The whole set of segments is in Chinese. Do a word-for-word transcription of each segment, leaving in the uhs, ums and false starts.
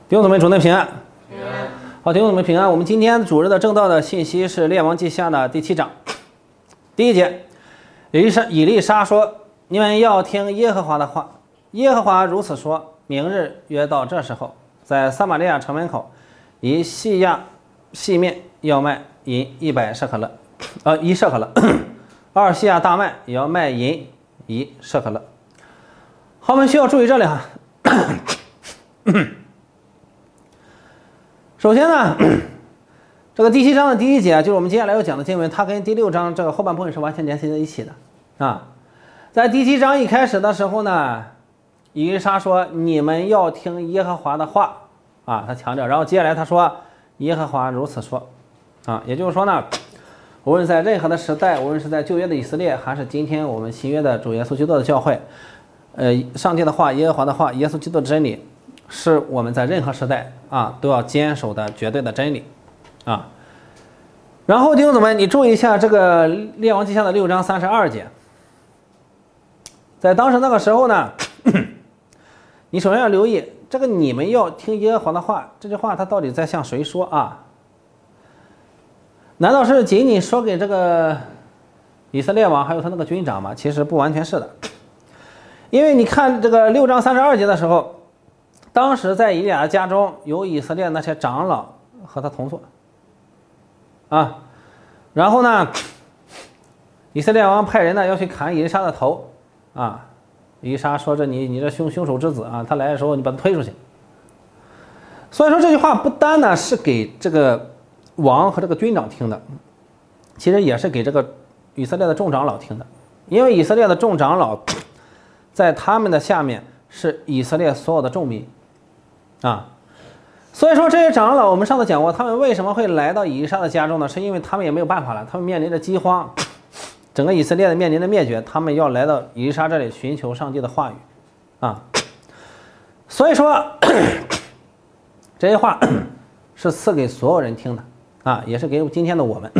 弟兄姊妹，主内平安。 平安。 好，弟兄姊妹平安。我们今天主日的正道的信息是《列王记下》的第七章，第一节。以利沙以利沙说：“你们要听耶和华的话。耶和华如此说：明日约到这时候，在撒玛利亚城门口，一细亚细面要卖银一百舍克勒，呃，一舍克勒；二细亚大麦也要卖银一舍克勒。”好，我们需要注意这里哈。首先呢，这个第七章的第一节就是我们接下来要讲的经文，它跟第六章这个后半部分是完全联系在一起的啊。在第七章一开始的时候呢，以利沙说：“你们要听耶和华的话啊。”他强调，然后接下来他说：“耶和华如此说啊。”也就是说呢，无论在任何的时代，无论是在旧约的以色列，还是今天我们新约的主耶稣基督的教会，呃，上帝的话、耶和华的话、耶稣基督的真理，是我们在任何时代啊都要坚守的绝对的真理啊。然后弟兄姊妹，你注意一下这个列王记下的六章三十二节，在当时那个时候呢，你首先要留意这个你们要听耶和华的话这句话，他到底在向谁说啊？难道是仅仅说给这个以色列王还有他那个军长吗？其实不完全是的，因为你看这个六章三十二节的时候，当时在以利亚的家中有以色列那些长老和他同坐啊，然后呢，以色列王派人呢要去砍以利沙的头啊，以利沙说：“这你你这凶凶手之子啊，他来的时候你把他推出去。”所以说这句话不单呢是给这个王和这个军长听的，其实也是给这个以色列的众长老听的，因为以色列的众长老在他们的下面是以色列所有的众民啊。所以说这些长老，我们上次讲过，他们为什么会来到以利沙的家中呢？是因为他们也没有办法了，他们面临着饥荒，整个以色列的面临着灭绝，他们要来到以利沙这里寻求上帝的话语啊。所以说这些话是赐给所有人听的啊，也是给今天的我们。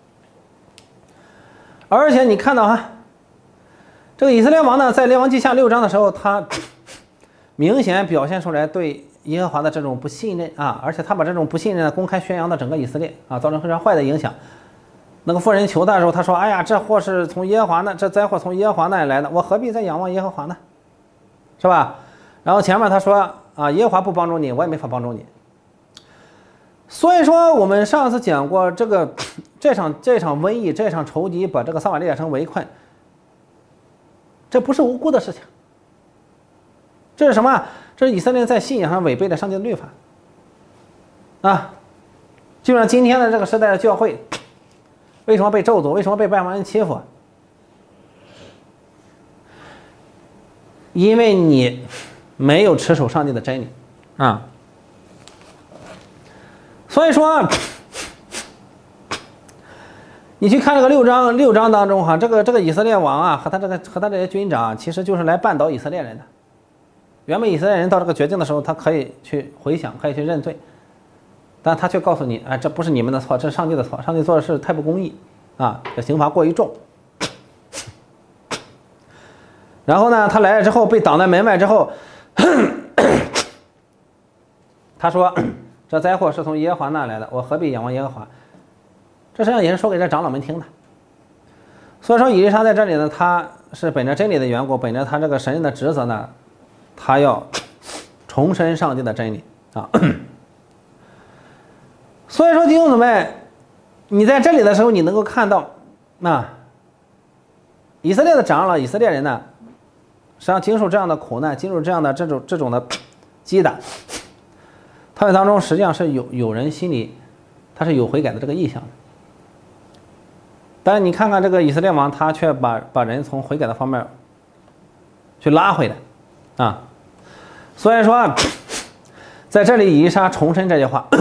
而且你看到哈，这个以色列王呢，在列王记下六章的时候，他明显表现出来对耶和华的这种不信任啊，而且他把这种不信任呢公开宣扬到整个以色列啊，造成非常坏的影响。那个妇人求他的时候，他说：“哎呀，这祸是从耶和华那，这灾祸从耶和华那里来的，我何必再仰望耶和华呢？是吧？”然后前面他说：“啊，耶和华不帮助你，我也没法帮助你。”所以说，我们上次讲过，这个这场这场瘟疫，这场仇敌把这个撒玛利亚城围困，这不是无辜的事情。这是什么？这是以色列在信仰上违背了上帝的律法啊！就像今天的这个时代的教会，为什么被咒诅？为什么被外邦人欺负？因为你没有持守上帝的真理啊！所以说，你去看这个六章六章当中哈，这个这个以色列王啊和他这个和他这些军长，其实就是来绊倒以色列人的。原本以色列人到这个绝境的时候，他可以去回想，可以去认罪，但他却告诉你：“哎，这不是你们的错，这是上帝的错。上帝做的事太不公义啊，这刑罚过于重。”然后呢，他来了之后被挡在门外之后，他说：“这灾祸是从耶和华那来的，我何必仰望耶和华？”这实际上也是说给这长老们听的。所以说，以利沙在这里呢，他是本着真理的缘故，本着他这个神人的职责呢，他要重申上帝的真理啊。所以说弟兄姊妹，你在这里的时候，你能够看到，那、啊、以色列的长老、以色列人呢，实际上经受这样的苦难，经受这样的这种这种的击打，他们当中实际上是有有人心里他是有悔改的这个意向的。但是你看看这个以色列王，他却把把人从悔改的方面去拉回来啊。所以说，在这里以利沙重申这句话，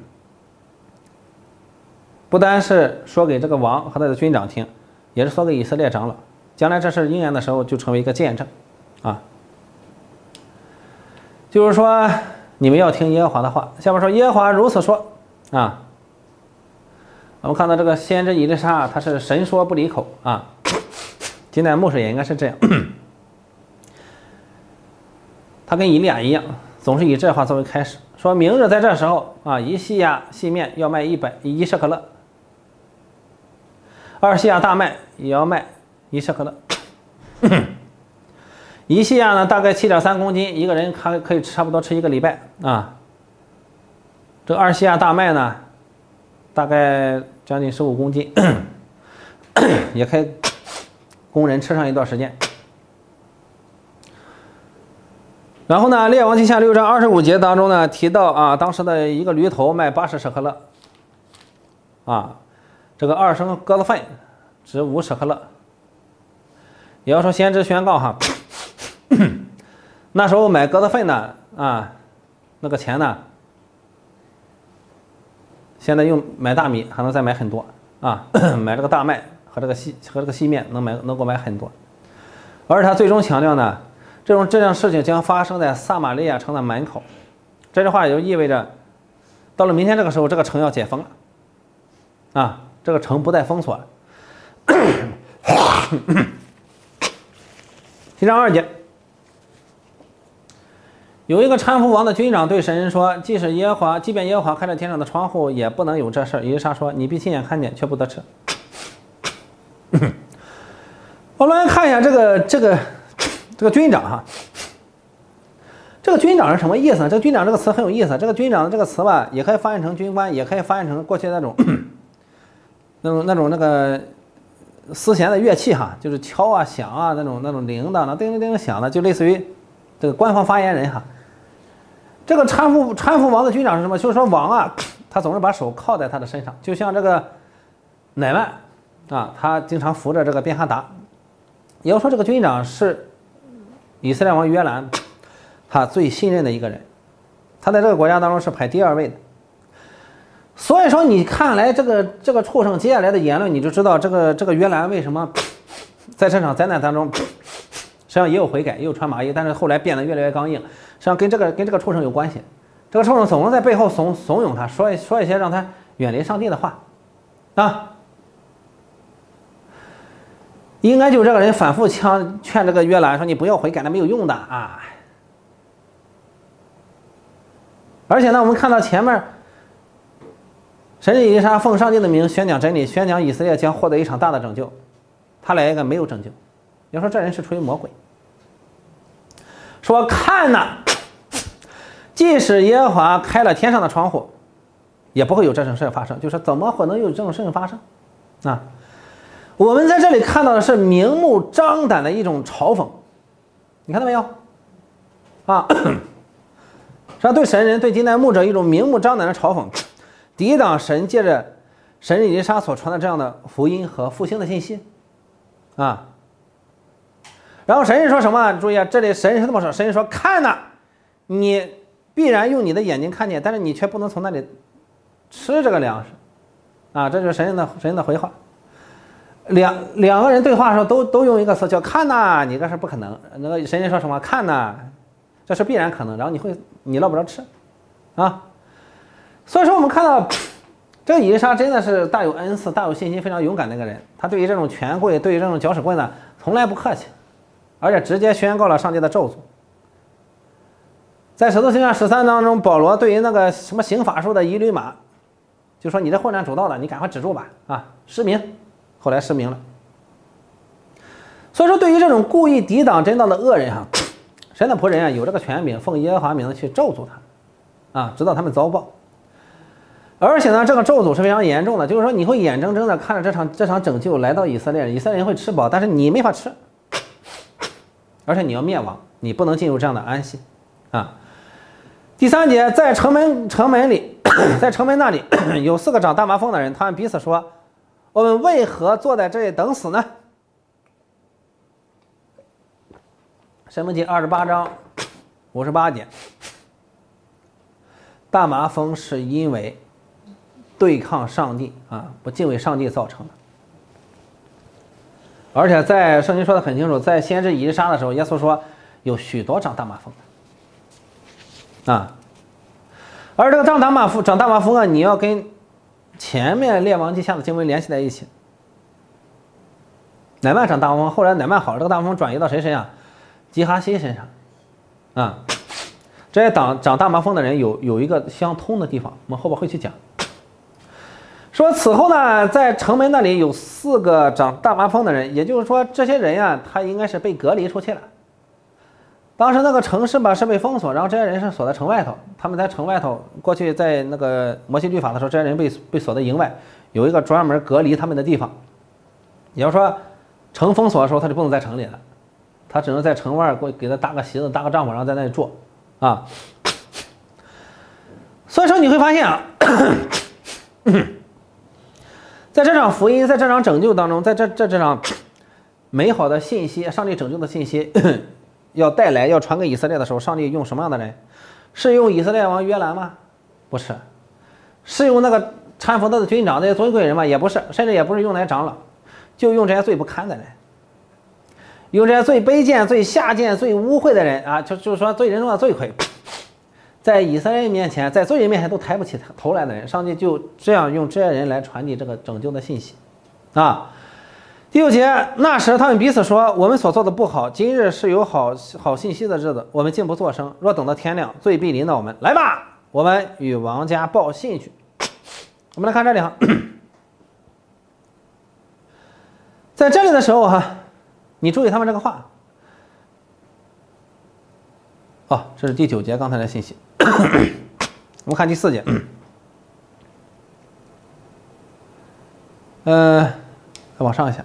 不单是说给这个王和他的军长听，也是说给以色列长老，将来这事应验的时候就成为一个见证啊。就是说，你们要听耶和华的话。下面说耶和华如此说啊。我们看到这个先知以利沙，他是神说不离口啊。今天牧师也应该是这样。他跟以利亚一样， 总是以这话作为开始，说明日在这时候啊，一细亚细面要卖一百一舍克勒，二细亚大麦也要卖一舍克勒。一细亚呢，大概七点三公斤，一个人还可以差不多吃一个礼拜啊。这个二细亚大麦呢，大概将近十五公斤，也可以供人吃上一段时间。然后呢，《列王记下》六章二十五节当中呢提到啊，当时的一个驴头卖八十舍克勒，啊，这个二升鸽子粪值五舍克勒。也要说先知宣告哈，那时候买鸽子粪呢啊，那个钱呢，现在用买大米还能再买很多啊，买这个大麦和这个细和这个细面能买能够买很多，而他最终强调呢。这种这样事情将发生在撒玛利亚城的门口，这句话也就意味着，到了明天这个时候，这个城要解封了，啊，这个城不再封锁了。七章二节，有一个搀扶王的军长对神说：“即使耶和华，即便耶和华开了天上的窗户，也不能有这事儿。”以利沙说：“你必亲眼看见，却不得吃。”我们来看一下这个这个。这个军长哈，这个军长是什么意思呢？这个军长这个词很有意思。这个军长的这个词吧，也可以翻译成军官，也可以翻译成过去那种那种那种那个丝弦的乐器哈，就是敲啊、响啊那种那种铃铛，那叮叮叮响的，就类似于这个官方发言人哈。这个搀扶搀扶王的军长是什么？就是说王啊，他总是把手靠在他的身上，就像这个乃曼啊，他经常扶着这个便哈达。也要说这个军长是。以色列王约兰，他最信任的一个人，他在这个国家当中是排第二位的。所以说，你看来这个这个畜生接下来的言论，你就知道这个这个约兰为什么在这场灾难当中，实际上也有悔改，也有穿麻衣，但是后来变得越来越刚硬。实际上跟这个跟这个畜生有关系。这个畜生总是在背后怂怂恿他，说说一些让他远离上帝的话，啊。应该就这个人反复劝劝这个约兰说：“你不要悔改，那没有用的啊！”而且呢，我们看到前面，神以利沙奉上帝的名宣讲真理，宣讲以色列将获得一场大的拯救，他来一个没有拯救。要说这人是出于魔鬼，说看呐，即使耶和华开了天上的窗户，也不会有这种事发生。就是怎么可能有这种事情发生啊？我们在这里看到的是明目张胆的一种嘲讽，你看到没有？啊，实际上对神人、对金代牧者一种明目张胆的嘲讽，抵挡神借着神以利沙所传的这样的福音和复兴的信息，啊。然后神人说什么？注意啊，这里神人是这么说：神人说，看呐，你必然用你的眼睛看见，但是你却不能从那里吃这个粮食，啊，这就是神人的神人的回话。两两个人对话的时候都都用一个词叫看呐，你这是不可能。那个神人说什么？看呐，这是必然可能。然后你会你落不着吃，啊。所以说我们看到这个以利沙真的是大有恩赐、大有信心、非常勇敢的一个人。他对于这种权贵、对于这种搅屎棍呢，从来不客气，而且直接宣告了上帝的咒诅。在使徒行传十三当中，保罗对于那个什么行法术的一驴马，就说你这混乱主道的，你赶快止住吧，啊，失明。后来失明了。所以说，对于这种故意抵挡真道的恶人哈，神的仆人啊有这个权柄，奉耶和华名字去咒诅他，啊，直到他们遭报。而且呢，这个咒诅是非常严重的，就是说你会眼睁睁的看着这场这场拯救来到以色列，以色列人会吃饱，但是你没法吃，而且你要灭亡，你不能进入这样的安息，啊。第三节，在城门城门里，在城门那里有四个长大麻风的人，他们彼此说。我们为何坐在这里等死呢？申命记二十八章五十八节，大麻风是因为对抗上帝啊，不敬畏上帝造成的。而且在圣经说的很清楚，在先知以利沙的时候，耶稣说有许多长大麻风的啊。而这个长大麻风长大麻风啊，你要跟前面列王记下的经文联系在一起。乃曼长大麻风，后来乃曼好了，这个大麻风转移到谁身上？基哈西身上啊。这这些长长大麻风的人有有一个相通的地方，我们后边会去讲。说此后呢，在城门那里有四个长大麻风的人，也就是说，这些人呀、啊，他应该是被隔离出去了。当时那个城市吧是被封锁，然后这些人是锁在城外头。他们在城外头，过去在那个摩西律法的时候，这些人被被锁在营外，有一个专门隔离他们的地方。也就是说，城封锁的时候，他就不能在城里了，他只能在城外给给他搭个席子、搭个帐篷，然后在那里住啊。所以说你会发现啊，在这场福音，在这场拯救当中，在这这这场美好的信息，上帝拯救的信息。要带来要传给以色列的时候，上帝用什么样的人？是用以色列王约兰吗？不是，是用那个搀扶他的军长那些尊贵人吗？也不是，甚至也不是用那些长老，就用这些最不堪的人，用这些最卑贱、最下贱、最污秽的人啊，就就是说最人中的罪魁，在以色列面前，在罪人面前都抬不起头来的人，上帝就这样用这些人来传递这个拯救的信息啊。第六节，那时他们彼此说：“我们所做的不好，今日是有好好信息的日子，我们竟不作声。若等到天亮，罪必临到我们。来吧，我们与王家报信去。”我们来看这里哈，在这里的时候哈，你注意他们这个话。哦，这是第九节刚才的信息。我们看第四节，呃。再往上一下，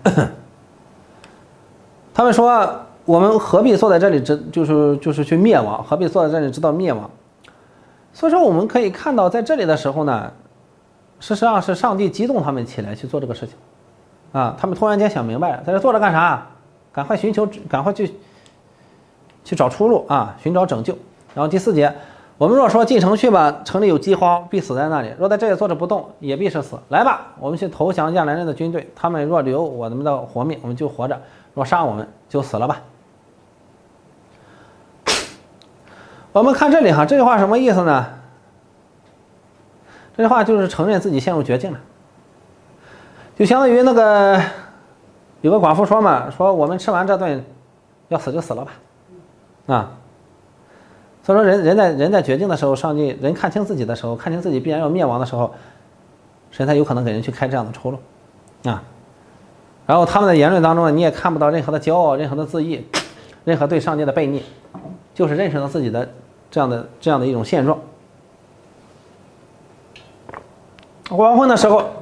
他们说：“我们何必坐在这里，直就是就是去灭亡？何必坐在这里直到灭亡？”所以说，我们可以看到，在这里的时候呢，事实上是上帝激动他们起来去做这个事情，啊，他们突然间想明白了，在这坐着干啥？赶快寻求，赶快去去找出路啊，寻找拯救。然后第四节。我们若说进城去吧，城里有饥荒，必死在那里；若在这里坐着不动，也必是死。来吧，我们去投降亚兰人的军队。他们若留我们的活命，我们就活着；若杀我们，就死了吧。我们看这里哈，这句话什么意思呢？这句话就是承认自己陷入绝境了，就相当于那个有个寡妇说嘛，说我们吃完这顿，要死就死了吧，啊。所以说人人在人在绝境的时候，上帝人看清自己的时候，看清自己必然要灭亡的时候，神才有可能给人去开这样的出路，啊。然后他们的言论当中呢，你也看不到任何的骄傲、任何的自义、任何对上帝的悖逆，就是认识到自己的这样的这样的一种现状。黄昏的时候，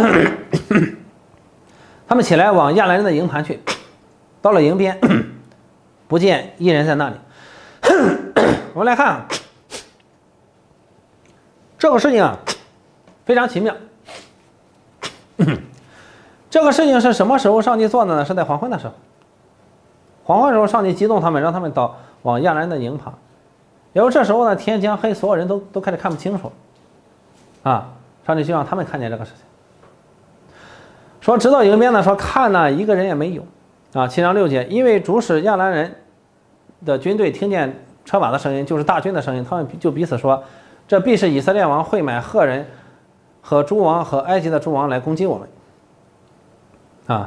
他们起来往亚兰人的营盘去，到了营边，不见一人在那里。我们来看啊，这个事情啊非常奇妙。这个事情是什么时候上帝做的呢？是在黄昏的时候。黄昏的时候，上帝激动他们，让他们到往亚兰人的营盘。然后这时候呢，天将黑，所有人都都开始看不清楚啊。上帝就让他们看见这个事情。说直到营边呢，说看呢一个人也没有啊。七章六节，因为主使亚兰人的军队听见车马的声音，就是大军的声音，他们就彼此说：“这必是以色列王会买赫人和诸王和埃及的诸王来攻击我们。”啊，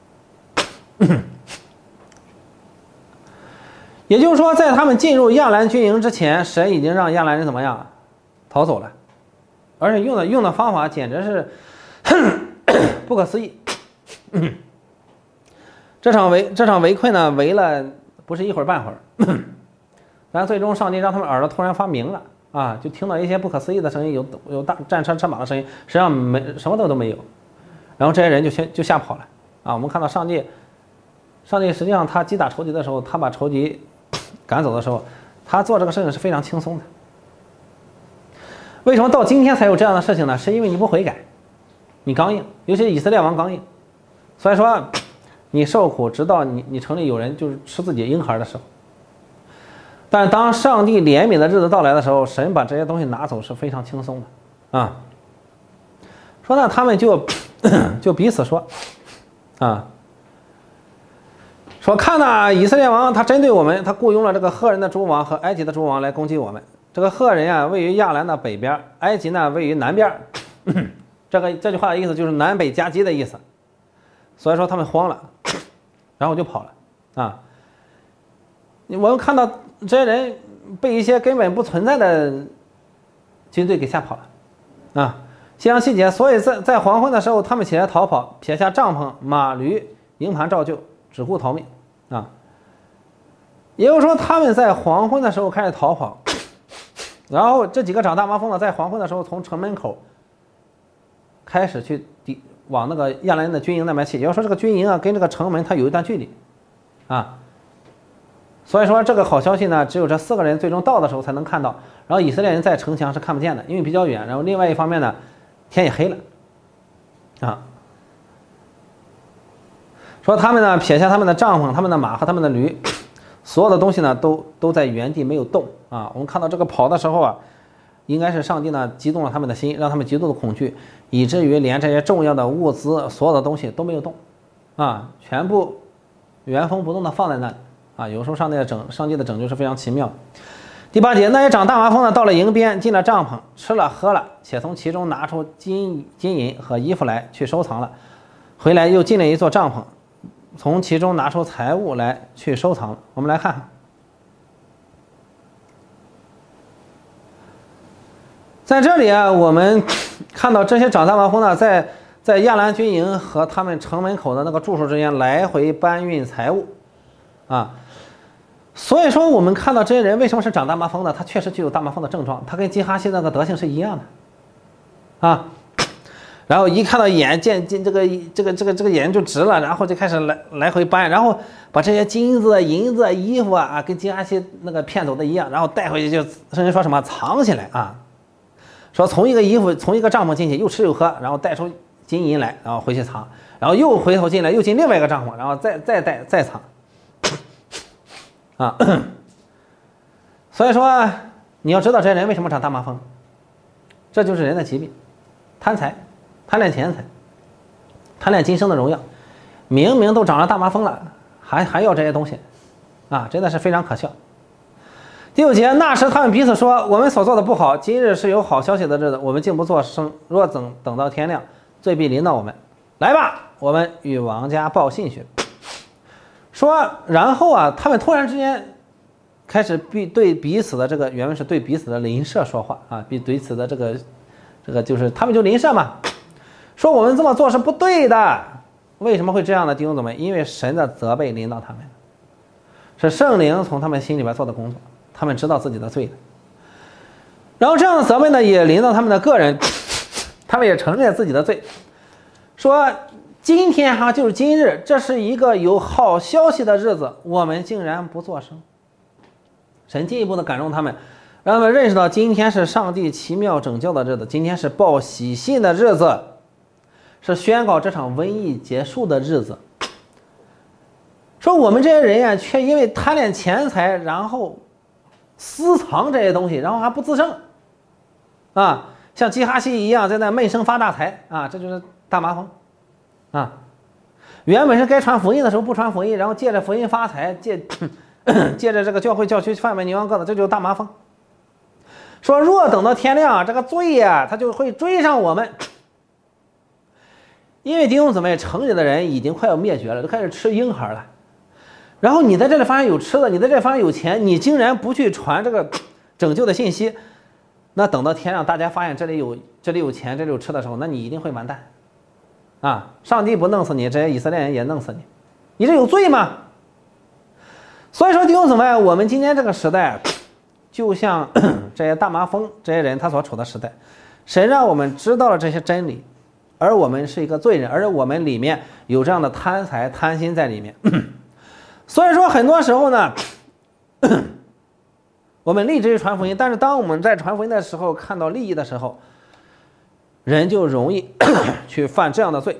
也就是说，在他们进入亚兰军营之前，神已经让亚兰人怎么样逃走了，而且用的用的方法简直是不可思议。这场围这场围困呢，围了不是一会儿半会儿。但最终，上帝让他们耳朵突然发明了啊，就听到一些不可思议的声音，有有大战车车马的声音，实际上没什么都都没有。然后这些人就先就吓跑了啊。我们看到上帝，上帝实际上他击打仇敌的时候，他把仇敌赶走的时候，他做这个事情是非常轻松的。为什么到今天才有这样的事情呢？是因为你不悔改，你刚硬，尤其是以色列王刚硬，所以说你受苦，直到你你城里有人就是吃自己婴孩的时候。但当上帝怜悯的日子到来的时候，神把这些东西拿走是非常轻松的啊。说呢，他们就就彼此说啊，说看呐，以色列王他针对我们，他雇佣了这个赫人的诸王和埃及的诸王来攻击我们。这个赫人啊，位于亚兰的北边，埃及呢位于南边。这个这句话的意思就是南北夹击的意思。所以说他们慌了，然后就跑了啊。我们看到这些人被一些根本不存在的军队给吓跑了啊。西洋细节，所以在在黄昏的时候，他们起来逃跑，撇下帐篷、马驴、营盘照旧，只顾逃命啊。也就是说，他们在黄昏的时候开始逃跑，然后这几个长大麻风呢，在黄昏的时候从城门口开始去抵往那个亚兰人的军营那边去。也就是说，这个军营啊，跟这个城门它有一段距离啊。所以说，这个好消息呢，只有这四个人最终到的时候才能看到。然后以色列人在城墙是看不见的，因为比较远。然后另外一方面呢，天也黑了啊。说他们呢撇下他们的帐篷、他们的马和他们的驴，所有的东西呢都都在原地没有动啊。我们看到这个跑的时候啊，应该是上帝呢激动了他们的心，让他们极度的恐惧，以至于连这些重要的物资、所有的东西都没有动啊，全部原封不动的放在那里啊。有时候上帝的拯上帝的拯救是非常奇妙的。第八节，那些长大麻风的到了营边，进了帐篷，吃了喝了，且从其中拿出金金银和衣服来去收藏了，回来又进了一座帐篷，从其中拿出财物来去收藏了。我们来看看，在这里啊，我们看到这些长大麻风呢，在在亚兰军营和他们城门口的那个住处之间来回搬运财物啊。所以说，我们看到这些人为什么是长大麻风呢？他确实具有大麻风的症状，他跟基哈西那个德性是一样的，啊，然后一看到眼见见这个这个这个这个眼就直了，然后就开始来来回搬，然后把这些金子、银子、衣服啊，跟基哈西那个骗走的一样，然后带回去就甚至说什么藏起来啊，说从一个衣服从一个帐篷进去，又吃又喝，然后带出金银来，然后回去藏，然后又回头进来，又进另外一个帐篷，然后再再带再藏。啊，所以说你要知道这些人为什么长大麻风，这就是人的疾病，贪财，贪恋钱财，贪恋今生的荣耀，明明都长了大麻风了，还还要这些东西，啊，真的是非常可笑。第九节，那时他们彼此说：“我们所做的不好，今日是有好消息的日子，我们竟不作声。若等等到天亮，罪必临到我们。来吧，我们与王家报信去。”说，然后啊，他们突然之间开始彼对彼此的这个原文是对彼此的邻舍说话啊，比对此的这个这个就是他们就邻舍嘛，说我们这么做是不对的。为什么会这样呢？弟兄姊妹，因为神的责备临到他们，是圣灵从他们心里边做的工作，他们知道自己的罪的。然后这样的责备呢，也临到他们的个人，他们也承认自己的罪，说。今天哈就是今日，这是一个有好消息的日子，我们竟然不作声。神进一步的感动他们，让他们认识到今天是上帝奇妙拯救的日子，今天是报喜信的日子，是宣告这场瘟疫结束的日子。说我们这些人呀，却因为贪恋钱财，然后私藏这些东西，然后还不自胜，啊，像基哈西一样在那闷声发大财啊，这就是大麻风。啊，原本是该传福音的时候不传福音，然后借着福音发财，借借着这个教会教区贩卖牛羊羔子，这就是大麻风。说若等到天亮，这个罪呀、啊，他就会追上我们。因为弟兄姊妹，城里的人已经快要灭绝了，都开始吃婴孩了。然后你在这里发现有吃的，你在这里发现有钱，你竟然不去传这个拯救的信息，那等到天亮，大家发现这里有这里有钱，这里有吃的时候，那你一定会完蛋。啊！上帝不弄死你，这些以色列人也弄死你，你这有罪吗？所以说，弟兄姊妹，我们今天这个时代，就像这些大麻风这些人他所处的时代，神让我们知道了这些真理，而我们是一个罪人，而我们里面有这样的贪财贪心在里面。所以说，很多时候呢，我们立志于传福音，但是当我们在传福音的时候，看到利益的时候，人就容易去犯这样的罪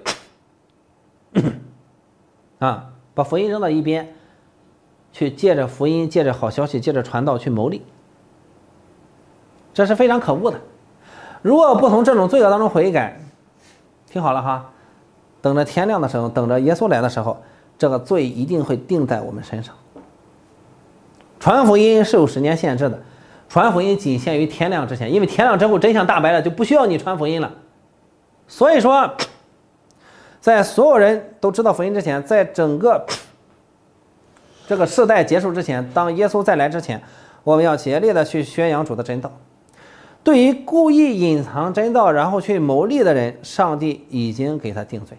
啊，把福音扔到一边，去借着福音，借着好消息，借着传道去牟利，这是非常可恶的。如果不从这种罪恶当中悔改，听好了哈，等着天亮的时候，等着耶稣来的时候，这个罪一定会定在我们身上。传福音是有时间限制的，传福音仅限于天亮之前，因为天亮之后真相大白了，就不需要你传福音了。所以说，在所有人都知道福音之前，在整个这个世代结束之前，当耶稣再来之前， 我们要竭力的去宣扬主的真道。对于故意隐藏真道然后去谋利的人，上帝已经给他定罪，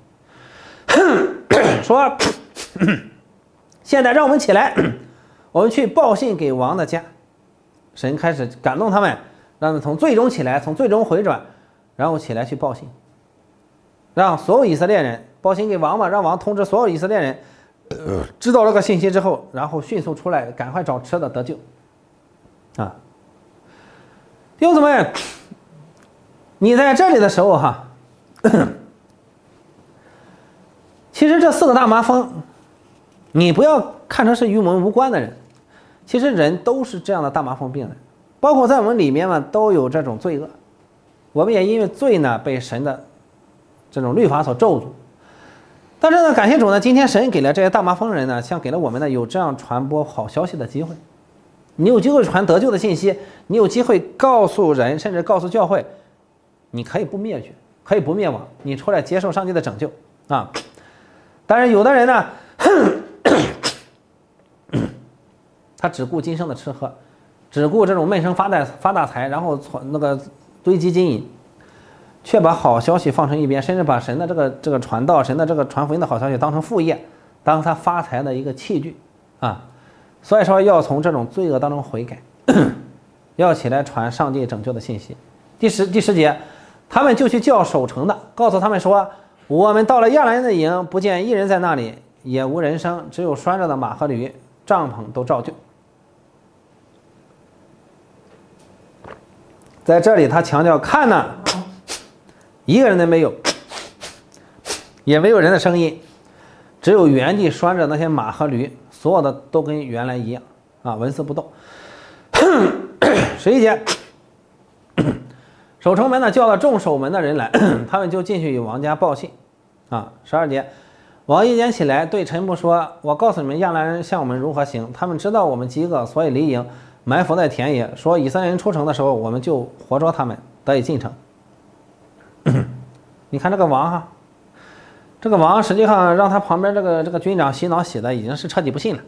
说现在让我们起来，我们去报信给王的家。神开始感动他们，让他们从罪中起来，从罪中回转，然后起来去报信，让所有以色列人报信给王嘛，让王通知所有以色列人，呃、知道这个信息之后，然后迅速出来，赶快找吃的得救。啊，弟兄姊妹，你在这里的时候哈，其实这四个大麻风，你不要看成是与我们无关的人。其实人都是这样的大麻风病人，包括在我们里面嘛，都有这种罪恶。我们也因为罪呢，被神的这种律法所咒诅。但是呢，感谢主呢，今天神给了这些大麻风人呢，像给了我们呢有这样传播好消息的机会。你有机会传得救的信息，你有机会告诉人，甚至告诉教会，你可以不灭绝，可以不灭亡，你出来接受上帝的拯救啊！当然，有的人呢。他只顾今生的吃喝，只顾这种闷声发大发大财，然后那个堆积金银，却把好消息放成一边，甚至把神的这个这个传道、神的这个传福音的好消息当成副业，当他发财的一个器具啊。所以说，要从这种罪恶当中悔改，要起来传上帝拯救的信息。第十第十节，他们就去叫守城的，告诉他们说：“我们到了亚兰人的营，不见一人在那里，也无人声，只有拴着的马和驴，帐篷都照旧。”在这里他强调，看呢，一个人都没有，也没有人的声音，只有原地拴着那些马和驴，所有的都跟原来一样啊，纹丝不动。十一节，守城门呢叫了众守门的人来，他们就进去与王家报信啊。十二节，王夜间起来对臣仆说：“我告诉你们，亚兰人向我们如何行，他们知道我们饥饿，所以离营。埋伏在田野，说以色列人出城的时候，我们就活捉他们，得以进城。”你看这个王哈，这个王实际上让他旁边这个这个军长洗脑洗的已经是彻底不信了。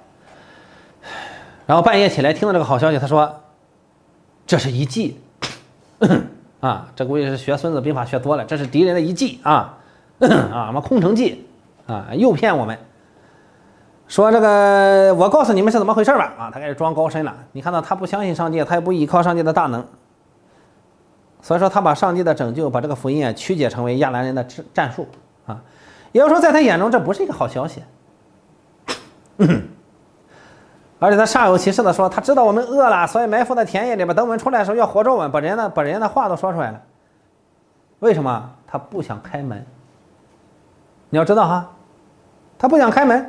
然后半夜起来听到这个好消息，他说：“这是一计啊！这估计是学《孙子兵法》学多了，这是敌人的一计啊啊！什么空城计啊，诱骗我们。”说这个，我告诉你们是怎么回事吧啊！他开始装高深了。你看到他不相信上帝，他也不依靠上帝的大能，所以说他把上帝的拯救，把这个福音啊曲解成为亚兰人的战术啊。也就是说，在他眼中这不是一个好消息。而且他煞有其事的说，他知道我们饿了，所以埋伏在田野里边，等我们出来的时候要活捉我们，把人的把人的话都说出来了。为什么？他不想开门。你要知道哈，他不想开门。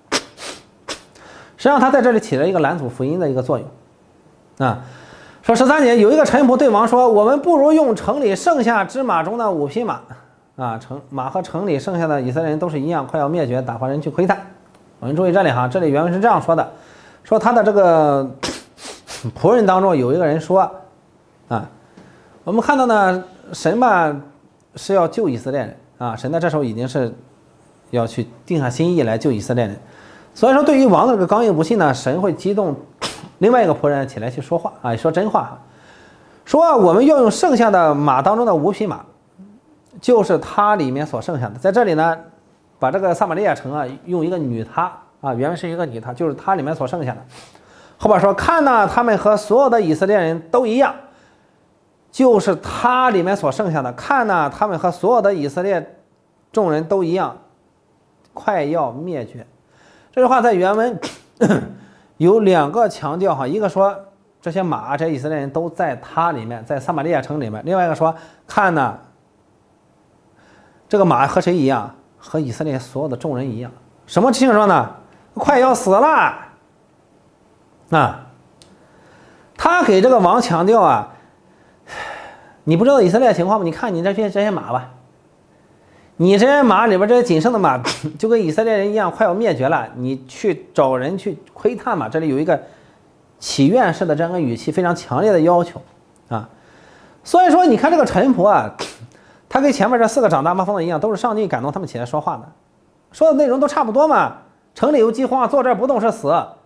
实际上，他在这里起了一个拦阻福音的一个作用，啊，说十三节有一个臣仆对王说：“我们不如用城里剩下之马中的五匹马，啊，城马和城里剩下的以色列人都是一样，快要灭绝，打发人去窥探。”我们注意这里哈，这里原文是这样说的：说他的这个仆人当中有一个人说，啊，我们看到呢，神吧是要救以色列人啊，神在这时候已经是要去定下心意来救以色列人。所以说，对于王的这个刚硬不信呢，神会激动另外一个仆人起来去说话啊，说真话，说我们要用剩下的马当中的五匹马，就是他里面所剩下的。在这里呢，把这个撒玛利亚城啊，用一个女他啊，原文是一个女他，就是他里面所剩下的。后边说，看呢，他们和所有的以色列人都一样，就是他里面所剩下的。看呢，他们和所有的以色列众人都一样，快要灭绝。这句话在原文有两个强调哈，一个说这些马这些以色列人都在他里面，在撒玛利亚城里面；另外一个说看呢，这个马和谁一样？和以色列所有的众人一样。什么情况呢？快要死了啊！他给这个王强调啊，你不知道以色列情况吗？你看你这些这些马吧。你这些马里边这些仅剩的马，就跟以色列人一样，快要灭绝了。你去找人去窥探嘛，这里有一个祈愿式的这样一个语气，非常强烈的要求啊。所以说，你看这个臣仆啊，他跟前面这四个长大麻风的一样，都是上帝感动他们起来说话的，说的内容都差不多嘛。城里有饥荒，坐这儿不动是死，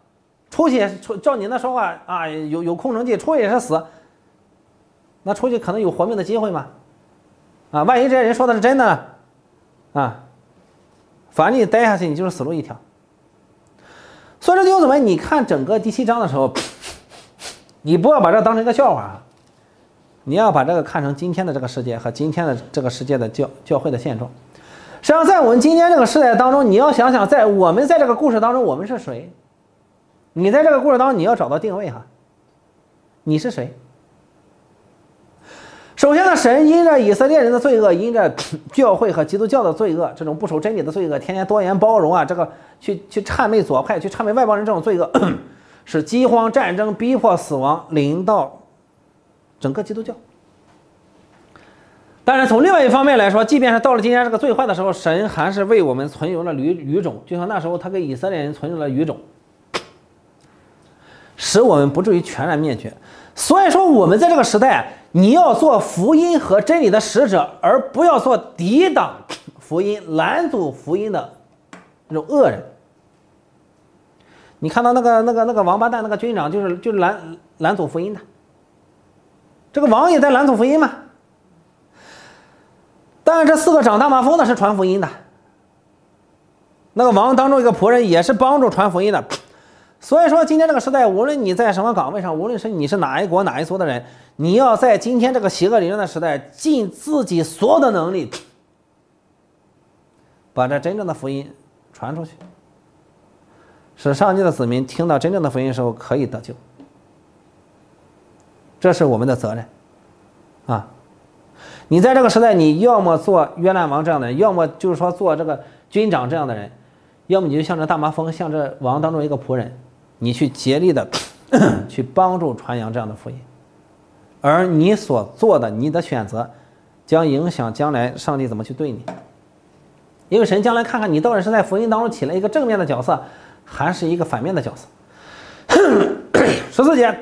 出去出照你那说话啊，有有空城计，出去也是死。那出去可能有活命的机会吗？啊，万一这些人说的是真的呢？啊，反正你待下去，你就是死路一条。所以说弟兄姊妹，你看整个第七章的时候，你不要把这当成一个笑话啊，你要把这个看成今天的这个世界和今天的这个世界的教教会的现状。实际上，在我们今天这个时代当中，你要想想，在我们在这个故事当中，我们是谁？你在这个故事当中，你要找到定位哈，你是谁？首先呢，神因着以色列人的罪恶，因着教会和基督教的罪恶，这种不守真理的罪恶，天天多元包容啊，这个去去谄媚左派，去谄媚外邦人这种罪恶，使饥荒、战争、逼迫、死亡临到整个基督教。当然，从另外一方面来说，即便是到了今天这个最坏的时候，神还是为我们存留了余余种，就像那时候他给以色列人存留了余种，使我们不至于全然灭绝。所以说，我们在这个时代，你要做福音和真理的使者，而不要做抵挡福音、拦阻福音的那种恶人。你看到那个那个那个王八蛋那个军长，就是就是拦拦阻福音的，这个王也在拦阻福音嘛。但是这四个长大麻风的是传福音的，那个王当中一个仆人也是帮助传福音的。所以说，今天这个时代，无论你在什么岗位上，无论是你是哪一国哪一族的人，你要在今天这个邪恶凌乱的时代，尽自己所有的能力，把这真正的福音传出去，使上帝的子民听到真正的福音的时候可以得救。这是我们的责任啊！你在这个时代，你要么做约兰王这样的人，要么就是说做这个军长这样的人，要么你就像这大麻风，像这王当中一个仆人，你去竭力的去帮助传扬这样的福音，而你所做的你的选择将影响将来上帝怎么去对你，因为神将来看看你到底是在福音当中起了一个正面的角色，还是一个反面的角色。十四节，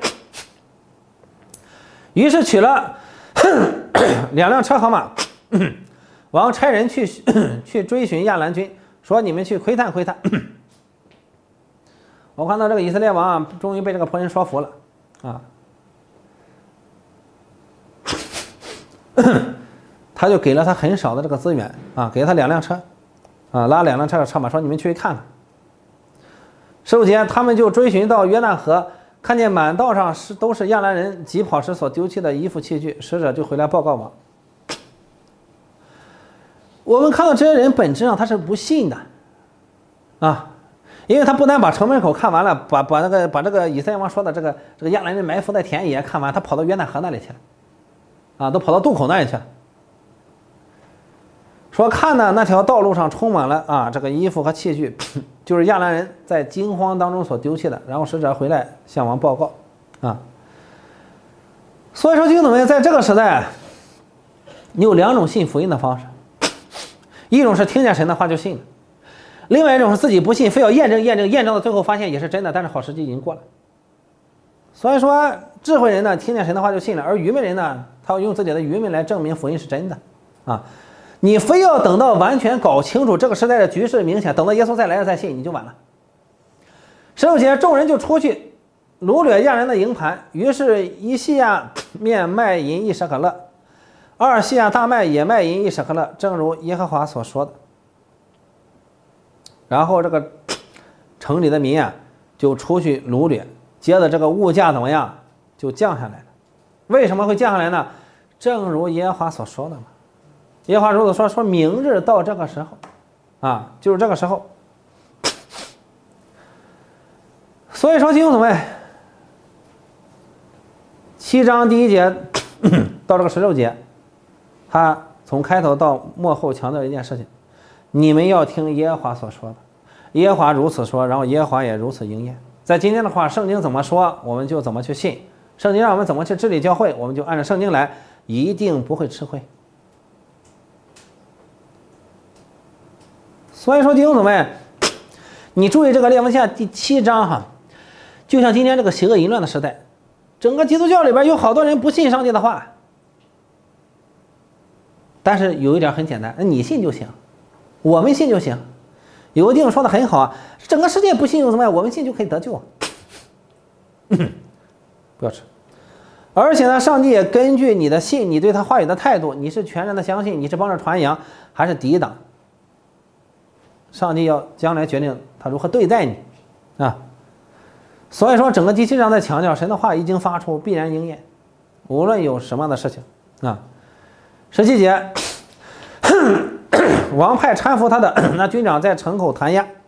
于是取了两辆车和马，王差人去去追寻亚兰军，说你们去窥探窥探。我看到这个以色列王啊，终于被这个仆人说服了啊，他就给了他很少的这个资源啊，给了他两辆车啊，拉两辆车的车马，说你们去看看。十五节，他们就追寻到约旦河，看见满道上是都是亚兰人疾跑时所丢弃的衣服器具，使者就回来报告王。我们看到这些人本质上他是不信的啊，因为他不但把城门口看完了，把把那个把这个以色列王说的这个这个亚兰人埋伏在田野看完，他跑到约旦河那里去了啊，都跑到渡口那里去了。说看呢，那条道路上充满了啊这个衣服和器具，就是亚兰人在惊慌当中所丢弃的。然后使者回来向王报告啊。所以说弟兄姊妹，在这个时代，你有两种信福音的方式，一种是听见神的话就信了，另外一种是自己不信，非要验证验证验证到最后发现也是真的，但是好时机已经过了。所以说智慧人呢听见神的话就信了，而愚昧人呢他要用自己的愚昧来证明福音是真的啊。你非要等到完全搞清楚这个时代的局势明显，等到耶稣再来了再信，你就晚了。十六节，众人就出去掳掠亚人的营盘，于是一西亚面卖银一舍可勒，二西亚大麦也卖银一舍可勒，正如耶和华所说的。然后这个城里的民啊就出去掳掠，接着这个物价怎么样就降下来了。为什么会降下来呢？正如耶和华所说的嘛。耶和华如此说，说明日到这个时候啊，就是这个时候。所以说弟兄姊妹，七章第一节到这个十六节，他从开头到末后强调一件事情，你们要听耶和华所说的，耶和华如此说，然后耶和华也如此应验。在今天的话，圣经怎么说我们就怎么去信，圣经让我们怎么去治理教会，我们就按照圣经来，一定不会吃亏。所以说弟兄姊妹，你注意这个列王记下第七章哈，就像今天这个邪恶淫乱的时代，整个基督教里边有好多人不信上帝的话，但是有一点很简单，你信就行，我们信就行。有个地方说的很好啊，整个世界不信又怎么样，我们信就可以得救。 不要吃。而且呢，上帝也根据你的信，你对他话语的态度，你是全然的相信，你是帮着传扬，还是抵挡？上帝要将来决定他如何对待你啊。所以说，整个第七章在强调，神的话已经发出，必然应验，无论有什么样的事情啊。十七节，王派搀扶他的那军长在城口弹压，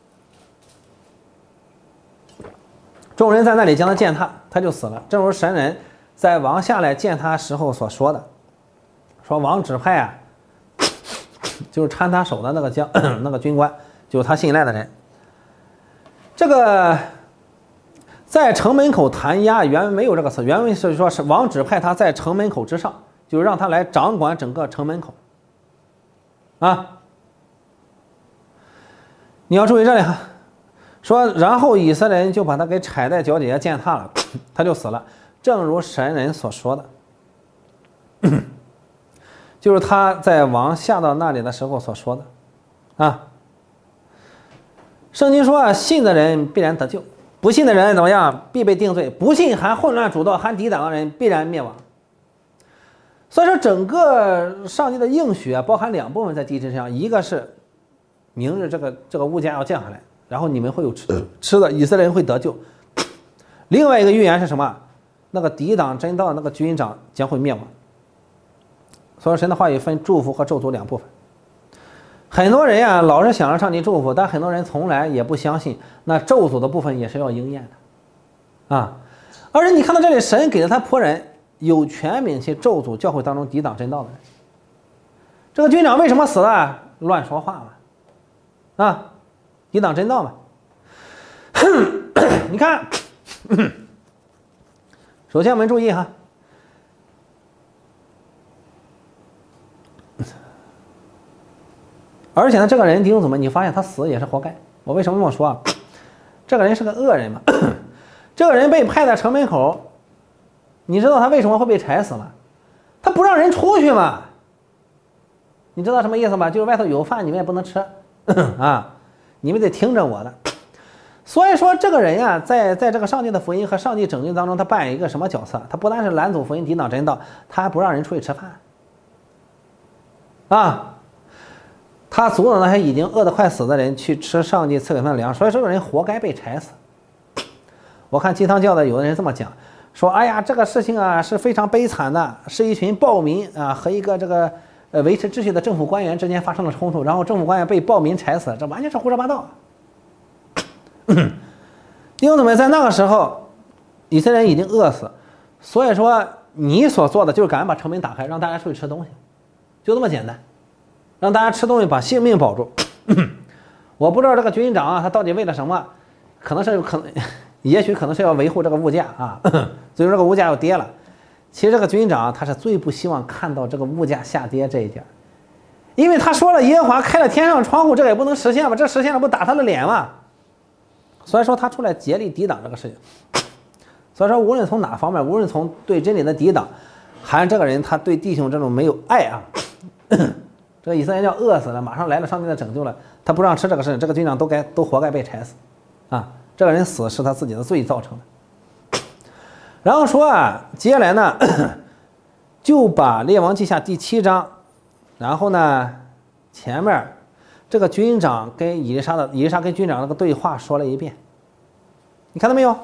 众人在那里将他践踏，他就死了。正如神人在王下来见他时候所说的，说王指派啊，就是搀他手的那个将那个军官，就是他信赖的人。这个在城门口弹压，原文没有这个词，原文是说是王指派他在城门口之上，就是让他来掌管整个城门口啊。你要注意这里哈，说然后以色列人就把他给踩在脚底下践踏了，他就死了。正如神人所说的，就是他在王下到那里的时候所说的啊。圣经说啊，信的人必然得救，不信的人怎么样？必被定罪。不信还混乱主道还抵挡的人必然灭亡。所以说，整个上帝的应许啊，包含两部分在地之上，一个是明日这个这个物价要降下来，然后你们会有吃吃的，以色列人会得救。另外一个预言是什么？那个抵挡真道那个军长将会灭亡。所以神的话语分祝福和咒诅两部分。很多人呀，老是想着上帝祝福，但很多人从来也不相信那咒诅的部分也是要应验的啊。而且你看到这里，神给了他仆人有权柄去咒诅教会当中抵挡真道的人。这个军长为什么死了？乱说话嘛，啊，抵挡真道嘛。你看。首先我们注意哈，而且呢，这个人弟兄姊妹，你发现他死也是活该。我为什么这么说啊？这个人是个恶人嘛。这个人被派在城门口，你知道他为什么会被踩死吗？他不让人出去嘛。你知道什么意思吗？就是外头有饭你们也不能吃啊，你们得听着我的。所以说，这个人呀、啊，在在这个上帝的福音和上帝拯救当中，他扮演一个什么角色？他不单是拦阻福音、抵挡真道，他还不让人出去吃饭啊！他阻挡那些已经饿得快死的人去吃上帝赐给他们的粮，所以这个人活该被踩死。我看鸡汤教的有的人这么讲，说：“哎呀，这个事情啊是非常悲惨的，是一群暴民啊和一个这个呃维持秩序的政府官员之间发生了冲突，然后政府官员被暴民踩死，这完全是胡说八道。”弟兄姊妹，在那个时候，以色列人已经饿死，所以说你所做的就是赶紧把城门打开，让大家出去吃东西，就这么简单，让大家吃东西，把性命保住。我不知道这个军长啊，他到底为了什么？可能是可能，也许可能是要维护这个物价啊，所以说这个物价要跌了。其实这个军长他是最不希望看到这个物价下跌这一点，因为他说了耶和华开了天上窗户，这个也不能实现吧？这实现了不打他的脸吗？所以说他出来竭力抵挡这个事情。所以说无论从哪方面，无论从对真理的抵挡，还是这个人他对弟兄这种没有爱啊，这个以色列人要饿死了，马上来了上帝的拯救了，他不让吃这个事情，这个军长都该都活该被踩死啊！这个人死是他自己的罪造成的。然后说啊，接下来呢，就把列王记下第七章，然后呢前面这个军长跟以利沙的以利沙跟军长那个对话说了一遍，你看到没有？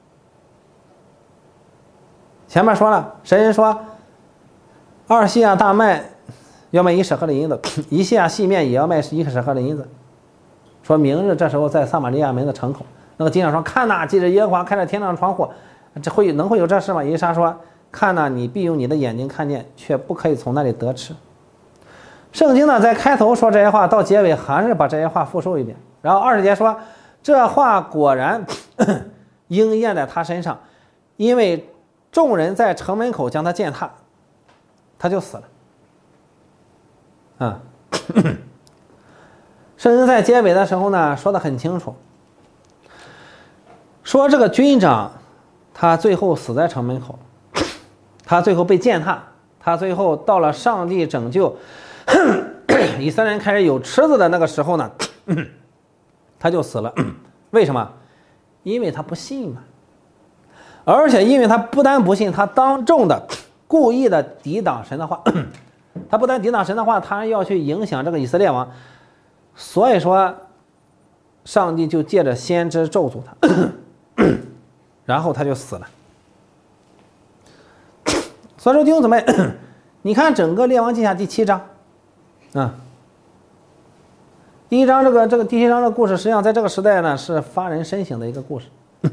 前面说了，神人说，二西亚大麦要卖一舍克的银子，一西亚细面也要卖一舍克的银子。说明日这时候在撒玛利亚门的城口，那个军长说：“看呐，记着耶和华开了天上窗户，这会能会有这事吗？”以利沙说：“看呐，你必用你的眼睛看见，却不可以从那里得吃。”圣经呢，在开头说这些话，到结尾还是把这些话复述一遍。然后二十节说，这话果然应验在他身上，因为众人在城门口将他践踏，他就死了。啊，圣经在结尾的时候呢，说得很清楚，说这个军长他最后死在城门口，他最后被践踏，他最后到了上帝拯救以色列人开始有吃的的那个时候呢，他就死了。为什么？因为他不信嘛。 而且因为他不但不信，他当众的故意的抵挡神的话，他不但抵挡神的话，他还要去影响这个以色列王，所以说上帝就借着先知咒诅他，然后他就死了。所以说弟兄姊妹，你看整个列王记下第七章啊，第一章这个这个第七章的故事，实际上在这个时代呢是发人深省的一个故事。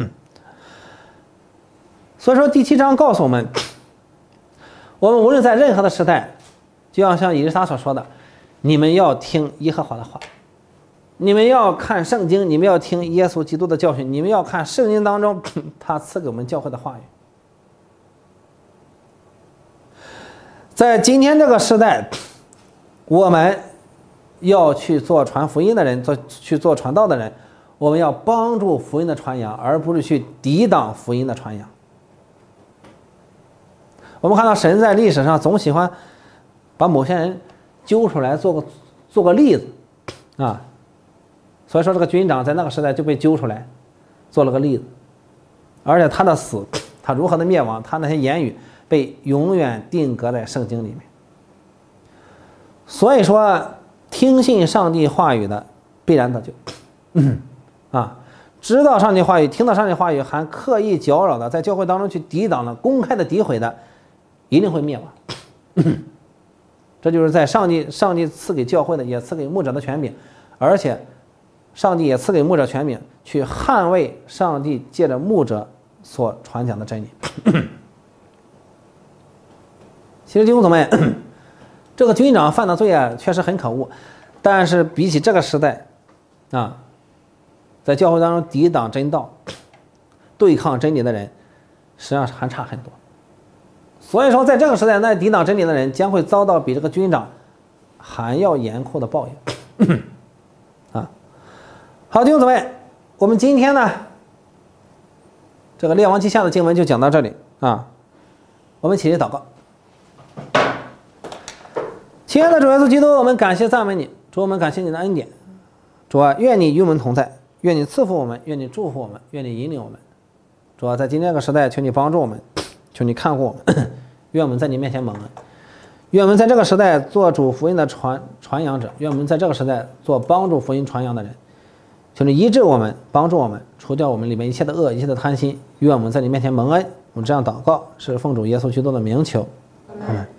所以说第七章告诉我们，我们无论在任何的时代，就要像以利沙所说的，你们要听耶和华的话，你们要看圣经，你们要听耶稣基督的教训，你们要看圣经当中他赐给我们教会的话语。在今天这个时代，我们要去做传福音的人，做去做传道的人，我们要帮助福音的传扬，而不是去抵挡福音的传扬。我们看到神在历史上总喜欢把某些人揪出来做个做个例子啊，所以说这个军长在那个时代就被揪出来做了个例子，而且他的死，他如何的灭亡，他那些言语被永远定格在圣经里面。所以说听信上帝话语的必然得救，嗯啊，知道上帝话语，听到上帝话语还刻意搅扰的，在教会当中去抵挡的，公开的诋毁的，一定会灭亡。这就是在上帝上帝赐给教会的，也赐给牧者的权柄，而且上帝也赐给牧者权柄去捍卫上帝借着牧者所传讲的真理。其实弟兄姊妹，这个军长犯的罪啊，确实很可恶，但是比起这个时代啊，在教会当中抵挡真道、对抗真理的人，实际上还差很多。所以说，在这个时代，那抵挡真理的人将会遭到比这个军长还要严酷的报应。啊，好，弟兄姊妹，我们今天呢，这个列王记下的经文就讲到这里啊。我们一起祷告。亲爱的主耶稣基督，我们感谢赞美你，主，我们感谢你的恩典，主啊，愿你与我们同在，愿你赐福我们，愿你祝福我们，愿你引领我们。主啊，在今天这个时代，求你帮助我们，求你看顾我们，愿我们在你面前蒙恩，愿我们在这个时代做主福音的传传扬者，愿我们在这个时代做帮助福音传扬的人。求你医治我们，帮助我们，除掉我们里面一切的恶，一切的贪心，愿我们在你面前蒙恩。我们这样祷告，是奉主耶稣基督的名求，阿们。